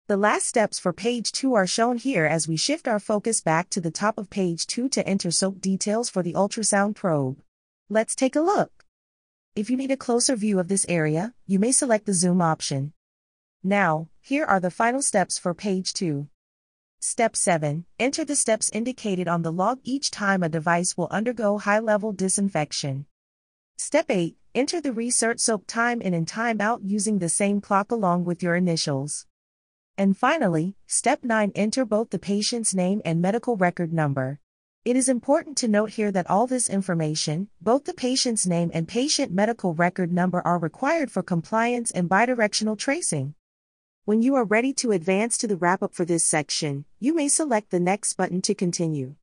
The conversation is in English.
The last steps for page 2 are shown here as we shift our focus back to the top of page 2 to enter soap details for the ultrasound probe. Let's take a look. If you need a closer view of this area, you may select the zoom option. Now, here are the final steps for page 2. Step 7. Enter the steps indicated on the log each time a device will undergo high-level disinfection. Step 8. Enter the reinsert soap time in and time out using the same clock along with your initials. And finally, Step 9. Enter both the patient's name and medical record number. It is important to note here that all this information, both the patient's name and patient medical record number, are required for compliance and bidirectional tracing. When you are ready to advance to the wrap-up for this section, you may select the Next button to continue.